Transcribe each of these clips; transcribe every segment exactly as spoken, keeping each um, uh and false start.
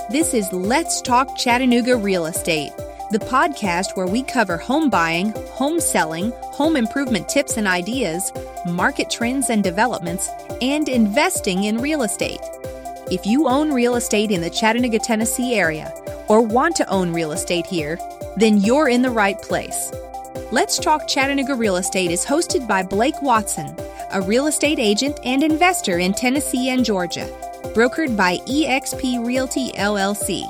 This is Let's Talk Chattanooga Real Estate, the podcast where we cover home buying, home selling, home improvement tips and ideas, market trends and developments, and investing in real estate. If you own real estate in the Chattanooga, Tennessee area, or want to own real estate here, then you're in the right place. Let's Talk Chattanooga Real Estate is hosted by Blake Watson, a real estate agent and investor in Tennessee and Georgia, brokered by E X P Realty, L L C.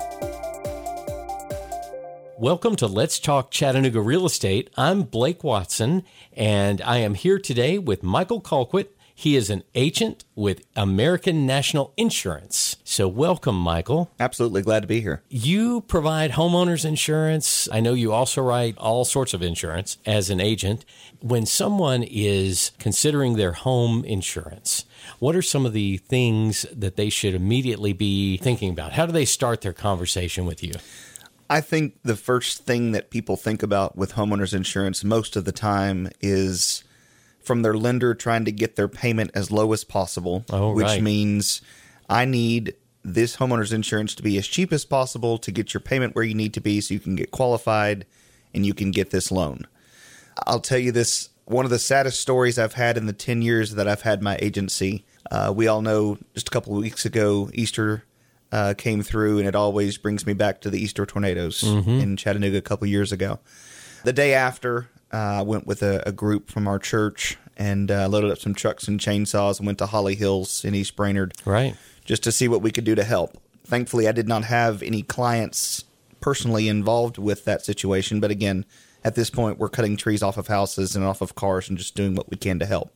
Welcome to Let's Talk Chattanooga Real Estate. I'm Blake Watson, and I am here today with Michael Colquitt. He is an agent with American National Insurance. So welcome, Michael. Absolutely glad to be here. You provide homeowners insurance. I know you also write all sorts of insurance as an agent. When someone is considering their home insurance, what are some of the things that they should immediately be thinking about? How do they start their conversation with you? I think the first thing that people think about with homeowners insurance most of the time is from their lender trying to get their payment as low as possible, oh, which right. means I need this homeowner's insurance to be as cheap as possible to get your payment where you need to be so you can get qualified and you can get this loan. I'll tell you this, one of the saddest stories I've had in the ten years that I've had my agency. Uh, we all know just a couple of weeks ago, Easter uh, came through, and it always brings me back to the Easter tornadoes mm-hmm. in Chattanooga a couple years ago. The day after, I uh, went with a, a group from our church and uh, loaded up some trucks and chainsaws and went to Holly Hills in East Brainerd, right, just to see what we could do to help. Thankfully, I did not have any clients personally involved with that situation. But again, at this point, we're cutting trees off of houses and off of cars and just doing what we can to help.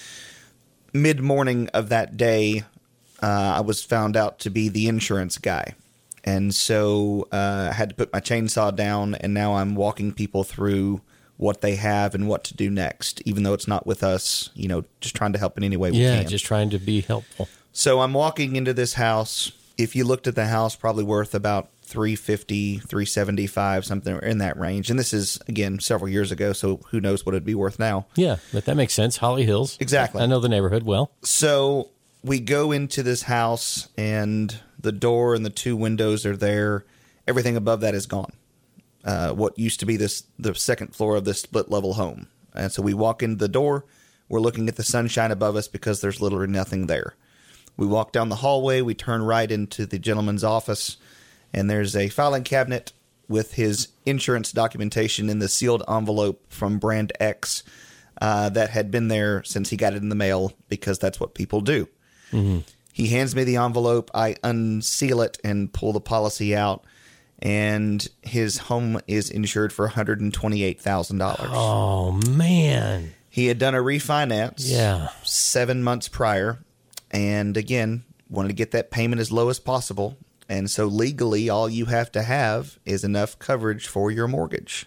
Mid-morning of that day, uh, I was found out to be the insurance guy. And so uh, I had to put my chainsaw down, and now I'm walking people through what they have and what to do next, even though it's not with us, you know, just trying to help in any way we yeah, can. Yeah, just trying to be helpful. So I'm walking into this house. If you looked at the house, probably worth about three fifty, three seventy-five, something in that range. And this is, again, several years ago, so who knows what it'd be worth now. Yeah, but that makes sense. Holly Hills. Exactly. I know the neighborhood well. So we go into this house, and the door and the two windows are there. Everything above that is gone. Uh, what used to be this the second floor of this split-level home. And so we walk into the door. We're looking at the sunshine above us because there's literally nothing there. We walk down the hallway. We turn right into the gentleman's office, and there's a filing cabinet with his insurance documentation in the sealed envelope from Brand X uh, that had been there since he got it in the mail because that's what people do. Mm-hmm. He hands me the envelope. I unseal it and pull the policy out. And his home is insured for one hundred twenty-eight thousand dollars. Oh, man. He had done a refinance yeah. seven months prior. And again, wanted to get that payment as low as possible. And so legally, all you have to have is enough coverage for your mortgage.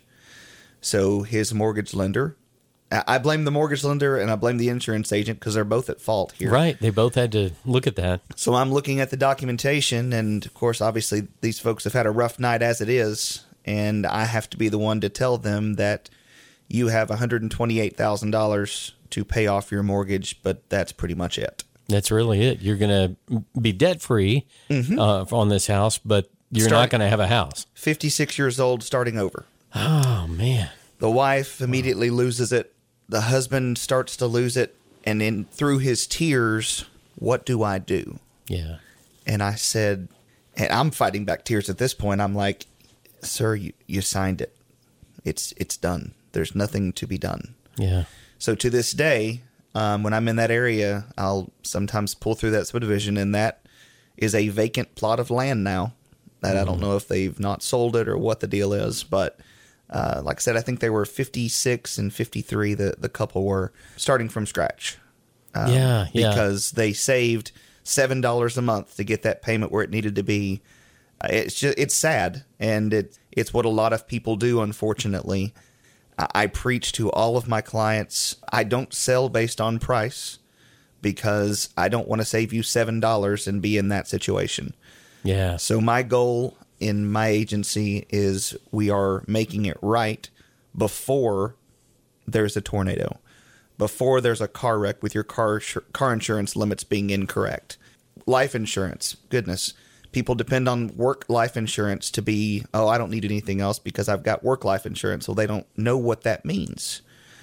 So his mortgage lender, I blame the mortgage lender and I blame the insurance agent because they're both at fault here. Right. They both had to look at that. So I'm looking at the documentation, and of course, obviously, these folks have had a rough night as it is, and I have to be the one to tell them that you have one hundred twenty-eight thousand dollars to pay off your mortgage, but that's pretty much it. That's really it. You're going to be debt-free mm-hmm. uh, on this house, but you're Start, not going to have a house. fifty-six years old, starting over. Oh, man. The wife immediately loses it. The husband starts to lose it, and in through his tears, what do I do? Yeah. And I said, and I'm fighting back tears at this point. I'm like, sir, you, you signed it. It's it's done. There's nothing to be done. Yeah. So to this day, um, when I'm in that area, I'll sometimes pull through that subdivision, and that is a vacant plot of land now. That mm-hmm. I don't know if they've not sold it or what the deal is, but Uh, like I said, I think they were fifty-six and fifty-three, the, the couple were, starting from scratch. Um, yeah, yeah. Because they saved seven dollars a month to get that payment where it needed to be. Uh, it's just, it's sad, and it, it's what a lot of people do, unfortunately. I, I preach to all of my clients, I don't sell based on price because I don't want to save you seven dollars and be in that situation. Yeah. So my goal in my agency is we are making it right before there's a tornado, before there's a car wreck with your car car insurance limits being incorrect. Life insurance, goodness, People depend on work life insurance to be, oh, I don't need anything else because I've got work life insurance. Well, they don't know what that means.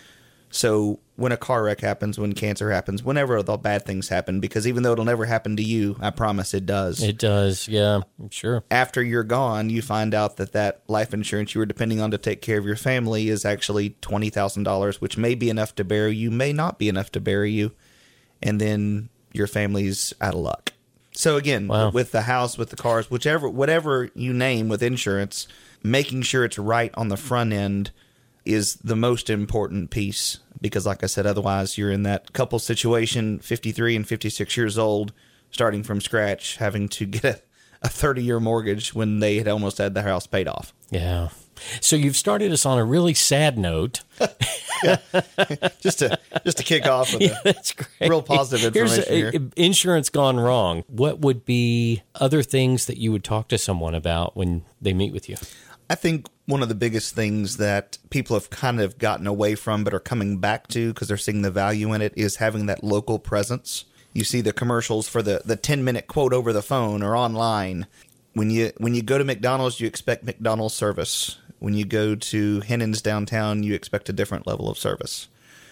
So when a car wreck happens, when cancer happens, whenever the bad things happen, because even though it'll never happen to you, I promise it does. It does, yeah, sure. After you're gone, you find out that that life insurance you were depending on to take care of your family is actually twenty thousand dollars, which may be enough to bury you, may not be enough to bury you, and then your family's out of luck. So again, wow. with the house, with the cars, whichever, whatever you name with insurance, making sure it's right on the front end is the most important piece. Because like I said, otherwise you're in that couple situation, fifty-three and fifty-six years old, starting from scratch, having to get a, a thirty-year mortgage when they had almost had their house paid off. Yeah. So you've started us on a really sad note. yeah. just to just to kick off with yeah, a that's great. real positive information Here's a, here. Insurance gone wrong. What would be other things that you would talk to someone about when they meet with you? I think one of the biggest things that people have kind of gotten away from but are coming back to because they're seeing the value in it is having that local presence. You see the commercials for the, the ten-minute quote over the phone or online. When you when you go to McDonald's, you expect McDonald's service. When you go to Hennon's downtown, you expect a different level of service.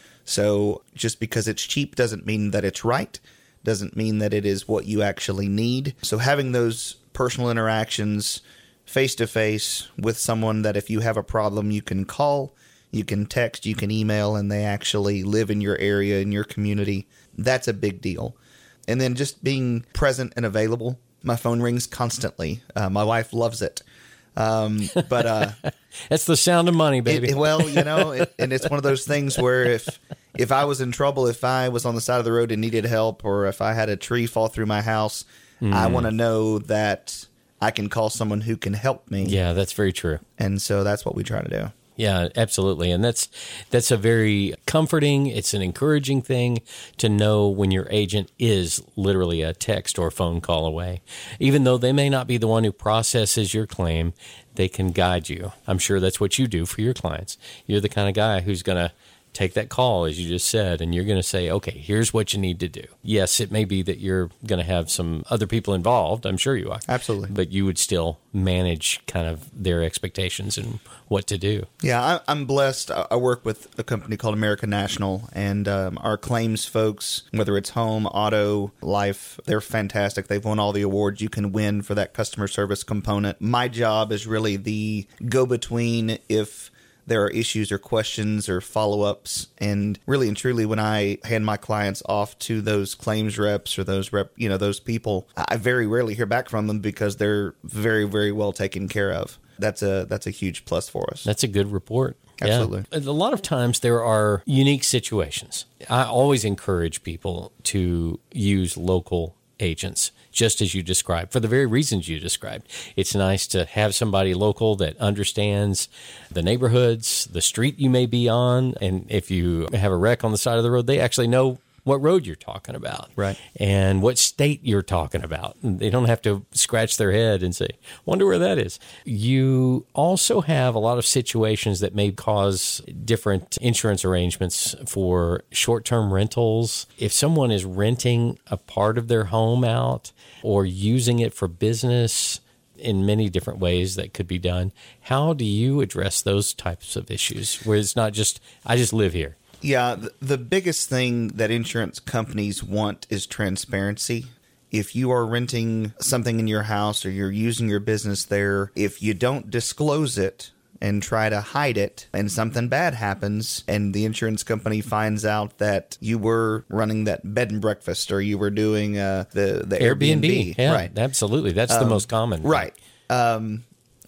So just because it's cheap doesn't mean that it's right, doesn't mean that it is what you actually need. So having those personal interactions face-to-face with someone that if you have a problem, you can call, you can text, you can email, and they actually live in your area, in your community. That's a big deal. And then just being present and available. My phone rings constantly. Uh, my wife loves it. Um, but uh, that's the sound of money, baby. It, well, you know, it, and it's one of those things where if if I was in trouble, if I was on the side of the road and needed help, or if I had a tree fall through my house, mm. I want to know that I can call someone who can help me. Yeah, that's very true. And so that's what we try to do. Yeah, absolutely. And that's that's a very comforting, it's an encouraging thing to know when your agent is literally a text or phone call away. Even though they may not be the one who processes your claim, they can guide you. I'm sure that's what you do for your clients. You're the kind of guy who's going to take that call, as you just said, and you're going to say, okay, here's what you need to do. Yes, it may be that you're going to have some other people involved. I'm sure you are. Absolutely. But you would still manage kind of their expectations and what to do. Yeah, I, I'm blessed. I work with a company called American National, and um, our claims folks, whether it's home, auto, life, they're fantastic. They've won all the awards you can win for that customer service component. My job is really the go-between if there are issues or questions or follow-ups. And really and truly, when I hand my clients off to those claims reps or those rep, you know, those people, I very rarely hear back from them because they're very, very well taken care of. That's a that's a huge plus for us. That's a good report. Absolutely. Yeah. A lot of times there are unique situations. I always encourage people to use local agents, just as you described, for the very reasons you described. It's nice to have somebody local that understands the neighborhoods, the street you may be on, and if you have a wreck on the side of the road, they actually know what road you're talking about, right, and what state you're talking about. They don't have to scratch their head and say, wonder where that is. You also have a lot of situations that may cause different insurance arrangements for short-term rentals. If someone is renting a part of their home out or using it for business in many different ways that could be done, how do you address those types of issues where it's not just, I just live here? Yeah, the biggest thing that insurance companies want is transparency. If you are renting something in your house or you're using your business there, if you don't disclose it and try to hide it and something bad happens and the insurance company finds out that you were running that bed and breakfast or you were doing uh, the, the Airbnb. Airbnb. Yeah, right. Absolutely. That's um, the most common. Right. Um,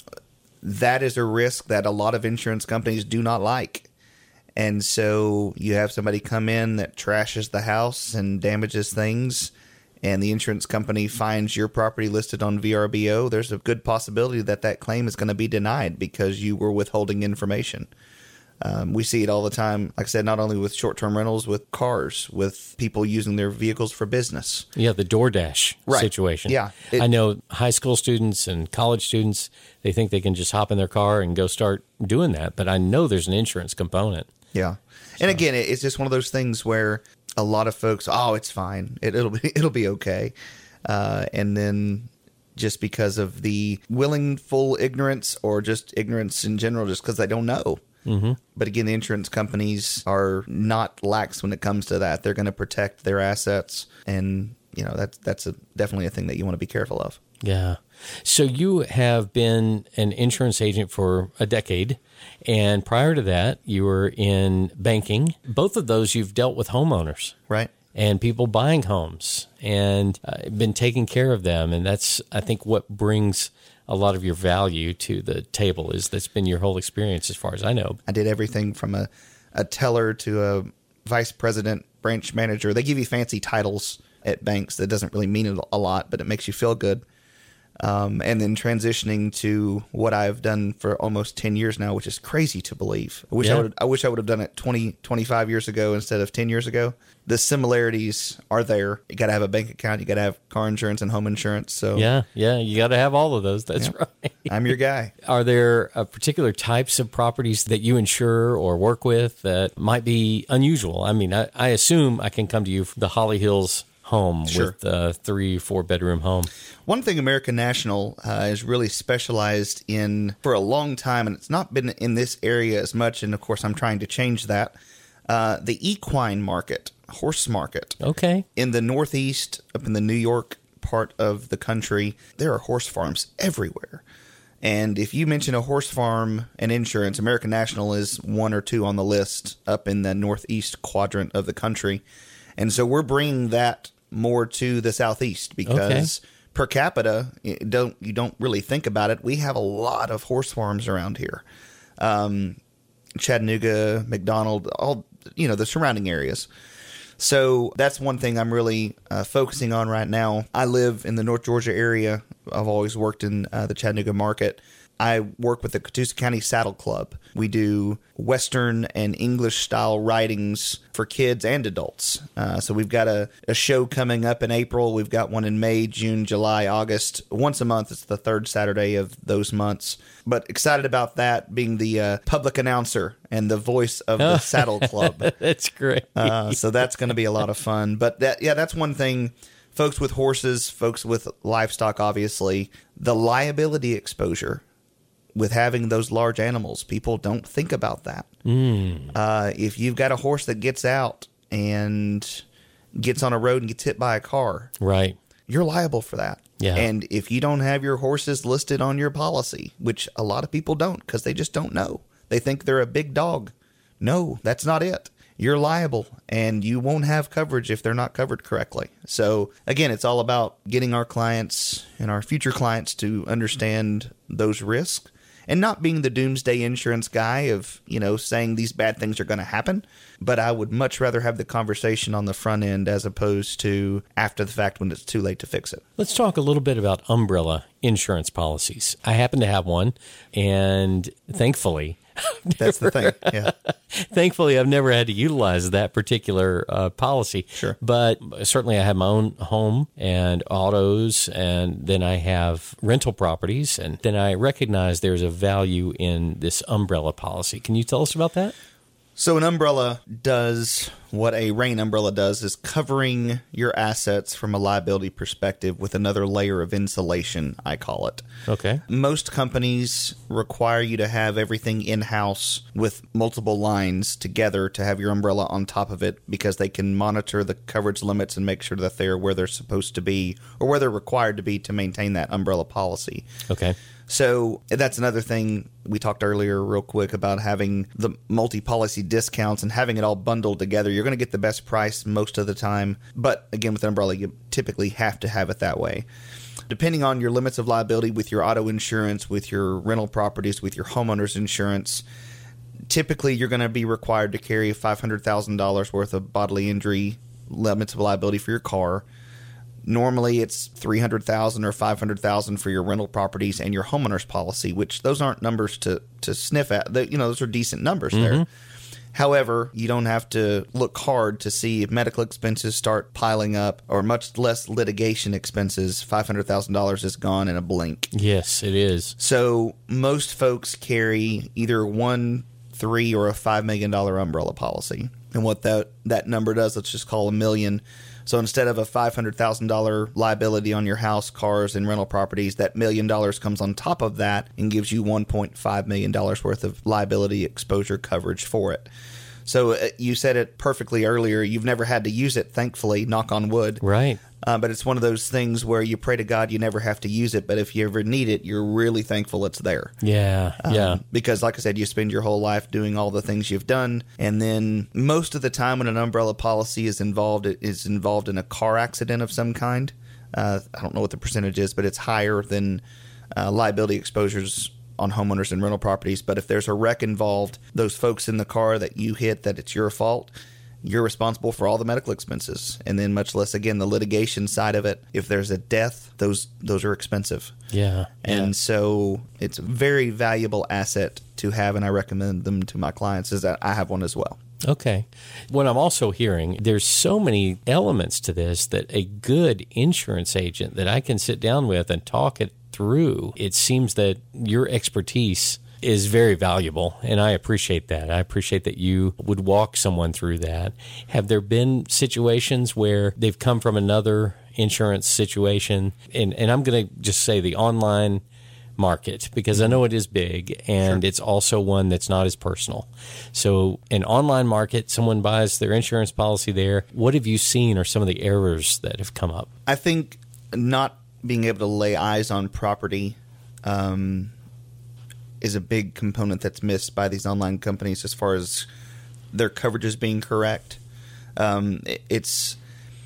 that is a risk that a lot of insurance companies do not like. And so you have somebody come in that trashes the house and damages things, and the insurance company finds your property listed on V R B O. There's a good possibility that that claim is going to be denied because you were withholding information. Um, we see it all the time, like I said, not only with short-term rentals, with cars, with people using their vehicles for business. Yeah, the DoorDash right. situation. Yeah, it, I know high school students and college students, they think they can just hop in their car and go start doing that, but I know there's an insurance component. Yeah. And again, it's just one of those things where a lot of folks, oh, it's fine. It, it'll be it'll be okay. Uh, and then just because of the willingful ignorance or just ignorance in general, just because they don't know. Mm-hmm. But again, the insurance companies are not lax when it comes to that. They're going to protect their assets, and you know that's that's a, definitely a thing that you want to be careful of. Yeah. So you have been an insurance agent for a decade, and prior to that, you were in banking. Both of those, you've dealt with homeowners, right? And people buying homes, and uh, been taking care of them, and that's I think what brings a lot of your value to the table. Is that's been your whole experience, as far as I know. I did everything from a, a teller to a vice president, branch manager. They give you fancy titles at banks that doesn't really mean a lot, but it makes you feel good. Um, and then transitioning to what I've done for almost ten years now, which is crazy to believe. I wish Yeah. I would I wish I would have done it twenty, twenty-five years ago instead of ten years ago. The similarities are there. You got to have a bank account. You got to have car insurance and home insurance. So Yeah, yeah, you got to have all of those. That's Yeah. right. I'm your guy. Are there uh, particular types of properties that you insure or work with that might be unusual? I mean, I, I assume I can come to you for the Holly Hills home Sure. with a three, four bedroom home. One thing American National uh, is really specialized in for a long time, and it's not been in this area as much, and of course I'm trying to change that, uh, the equine market, horse market. Okay. In the Northeast, up in the New York part of the country, there are horse farms everywhere. And if you mention a horse farm and insurance, American National is one or two on the list up in the Northeast quadrant of the country. And so we're bringing that more to the Southeast because okay. per capita, you don't you don't really think about it. We have a lot of horse farms around here. Um, Chattanooga, McDonald, all, you know, the surrounding areas. So that's one thing I'm really uh, focusing on right now. I live in the North Georgia area. I've always worked in uh, the Chattanooga market. I work with the Catoosa County Saddle Club. We do Western and English style ridings for kids and adults. Uh, so we've got a, a show coming up in April. We've got one in May, June, July, August. Once a month. It's the third Saturday of those months. But excited about that, being the uh, public announcer and the voice of the Saddle Club. That's great. uh, so that's going to be a lot of fun. But that, yeah, that's one thing. Folks with horses, folks with livestock, obviously, the liability exposure with having those large animals, people don't think about that. Mm. Uh, if you've got a horse that gets out and gets on a road and gets hit by a car, right, you're liable for that. Yeah. And if you don't have your horses listed on your policy, which a lot of people don't because they just don't know. They think they're a big dog. No, that's not it. You're liable, and you won't have coverage if they're not covered correctly. So, again, it's all about getting our clients and our future clients to understand those risks and not being the doomsday insurance guy of, you know, saying these bad things are going to happen. But I would much rather have the conversation on the front end as opposed to after the fact when it's too late to fix it. Let's talk a little bit about umbrella insurance policies. I happen to have one, and thankfully... That's the thing, yeah. Thankfully, I've never had to utilize that particular uh, policy. Sure. But certainly I have my own home and autos, and then I have rental properties, and then I recognize there's a value in this umbrella policy. Can you tell us about that? So an umbrella does what a rain umbrella does, is covering your assets from a liability perspective with another layer of insulation, I call it. Okay. Most companies require you to have everything in-house with multiple lines together to have your umbrella on top of it because they can monitor the coverage limits and make sure that they're where they're supposed to be or where they're required to be to maintain that umbrella policy. Okay. So that's another thing we talked earlier real quick about having the multi-policy discounts and having it all bundled together. You're going to get the best price most of the time. But again, with an umbrella, you typically have to have it that way. Depending on your limits of liability with your auto insurance, with your rental properties, with your homeowner's insurance, typically you're going to be required to carry five hundred thousand dollars worth of bodily injury limits of liability for your car. Normally, it's three hundred thousand dollars or five hundred thousand dollars for your rental properties and your homeowner's policy, which those aren't numbers to, to sniff at. They, you know, those are decent numbers mm-hmm. there. However, you don't have to look hard to see if medical expenses start piling up or much less litigation expenses. five hundred thousand dollars is gone in a blink. Yes, it is. So most folks carry either one, three, or a five million dollars umbrella policy. And what that, that number does, let's just call a million. So instead of a five hundred thousand dollars liability on your house, cars, and rental properties, that million dollars comes on top of that and gives you one point five million dollars worth of liability exposure coverage for it. So uh, you said it perfectly earlier. You've never had to use it, thankfully, knock on wood. Right. Uh, but it's one of those things where you pray to God you never have to use it. But if you ever need it, you're really thankful it's there. Yeah, Um, yeah. Because like I said, you spend your whole life doing all the things you've done. And then most of the time when an umbrella policy is involved, it is involved in a car accident of some kind. Uh, I don't know what the percentage is, but it's higher than uh, liability exposures on homeowners and rental properties. But if there's a wreck involved, those folks in the car that you hit, that it's your fault, you're responsible for all the medical expenses. And then much less, again, the litigation side of it. If there's a death, those those are expensive. Yeah. And yeah. so it's a very valuable asset to have, and I recommend them to my clients, is that I have one as well. Okay. What I'm also hearing, there's so many elements to this that a good insurance agent that I can sit down with and talk it through, it seems that your expertise is very valuable, and I appreciate that. I appreciate that you would walk someone through that. Have there been situations where they've come from another insurance situation, and, and I'm going to just say the online market, because I know it is big, and sure. It's also one that's not as personal. So an online market, someone buys their insurance policy there. What have you seen are some of the errors that have come up? I think not being able to lay eyes on property um, is a big component that's missed by these online companies as far as their coverages being correct. Um, it's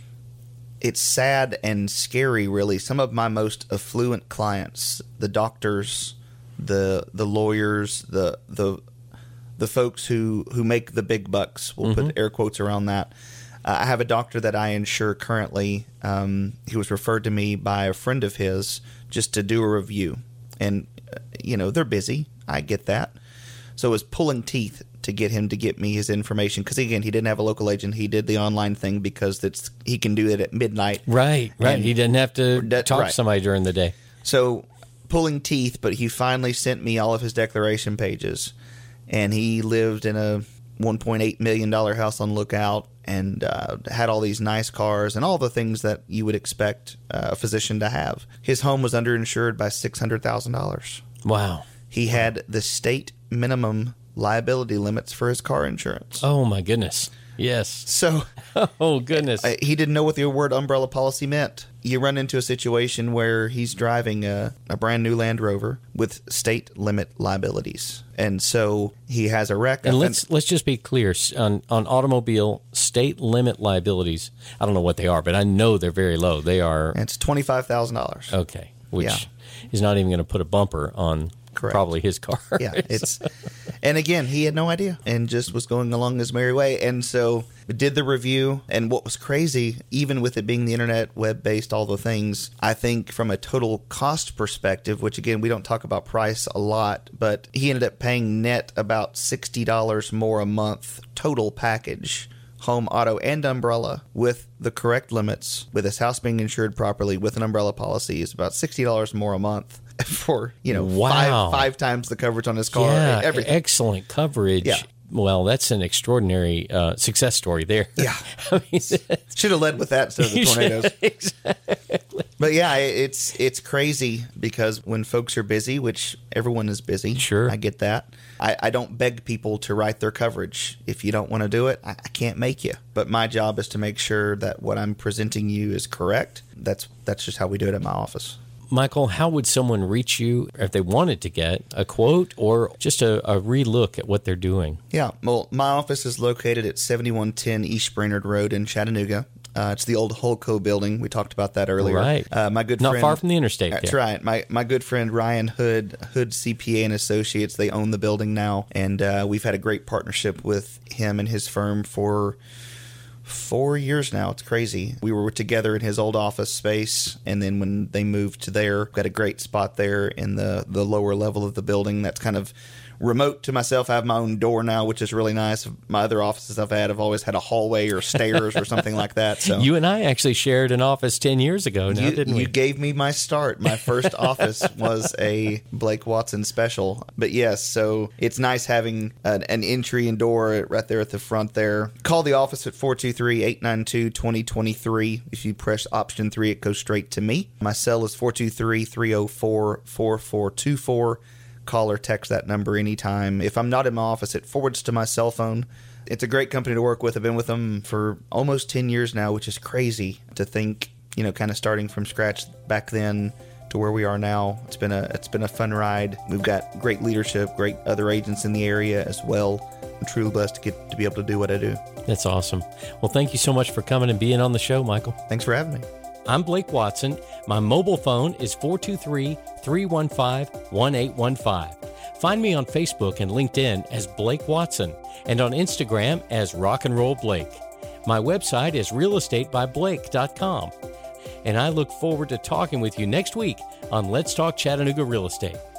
it's sad and scary, really. Some of my most affluent clients, the doctors, the the lawyers, the the the folks who, who make the big bucks, we'll mm-hmm. put air quotes around that. Uh, I have a doctor that I insure currently. Um, he was referred to me by a friend of his just to do a review. And, uh, you know, they're busy. I get that. So it was pulling teeth to get him to get me his information. Because, again, he didn't have a local agent. He did the online thing because it's, he can do it at midnight. Right, right. And he didn't have to that, talk right. to somebody during the day. So pulling teeth, but he finally sent me all of his declaration pages. And he lived in a one point eight million dollars house on Lookout, and uh, had all these nice cars and all the things that you would expect uh, a physician to have. His home was underinsured by six hundred thousand dollars. Wow. He had the state minimum liability limits for his car insurance. Oh, my goodness. Yes. So, oh, goodness. uh, he didn't know what the word umbrella policy meant. You run into a situation where he's driving a, a brand new Land Rover with state limit liabilities. And so he has a wreck. And let's let's just be clear on, on automobile state limit liabilities. I don't know what they are, but I know they're very low. They are. It's twenty-five thousand dollars. Okay. Which yeah. is not even going to put a bumper on Correct. Probably his car. Yeah. It's, and again, he had no idea and just was going along his merry way. And so did the review. And what was crazy, even with it being the internet, web-based, all the things, I think from a total cost perspective, which again, we don't talk about price a lot, but he ended up paying net about sixty dollars more a month total package, home, auto, and umbrella, with the correct limits, with his house being insured properly, with an umbrella policy, is about sixty dollars more a month for, you know, wow. five, five times the coverage on his car. Yeah, everything. Excellent coverage. Yeah. Well, that's an extraordinary uh, success story there. Yeah. I mean, should have led with that instead of the tornadoes. Exactly. But yeah, it's it's crazy because when folks are busy, which everyone is busy. Sure. I get that. I, I don't beg people to write their coverage. If you don't want to do it, I, I can't make you. But my job is to make sure that what I'm presenting you is correct. That's that's just how we do it at my office. Michael, how would someone reach you if they wanted to get a quote or just a, a re-look at what they're doing? Yeah, well, my office is located at seventy-one ten East Brainerd Road in Chattanooga. Uh, it's the old Holco building. We talked about that earlier. Right. Uh, my good Not friend, far from the interstate. That's there. right. My my good friend Ryan Hood, Hood C P A and Associates, they own the building now. And uh, we've had a great partnership with him and his firm for four years now. It's crazy. We were together in his old office space, and then when they moved to there, got a great spot there in the, the lower level of the building that's kind of remote to myself. I have my own door now, which is really nice. My other offices I've had have always had a hallway or stairs or something like that. So you and I actually shared an office ten years ago now, you, didn't we? You gave me my start. My first office was a Blake Watson special. But yes, so it's nice having an, an entry and door right there at the front there. Call the office at four two three, eight nine two, two zero two three. If you press option three, it goes straight to me. My cell is four two three, three zero four, four four two four. Call or text that number anytime. If I'm not in my office, it forwards to my cell phone. It's a great company to work with. I've been with them for almost ten years now, which is crazy to think, you know, kind of starting from scratch back then to where we are now. It's been a it's been a fun ride. We've got great leadership, great other agents in the area as well. I'm truly blessed to get to be able to do what I do. That's awesome. Well, thank you so much for coming and being on the show, Michael. Thanks for having me. I'm Blake Watson. My mobile phone is four two three, three one five, one eight one five. Find me on Facebook and LinkedIn as Blake Watson and on Instagram as Rock and Roll Blake. My website is real estate by blake dot com. And I look forward to talking with you next week on Let's Talk Chattanooga Real Estate.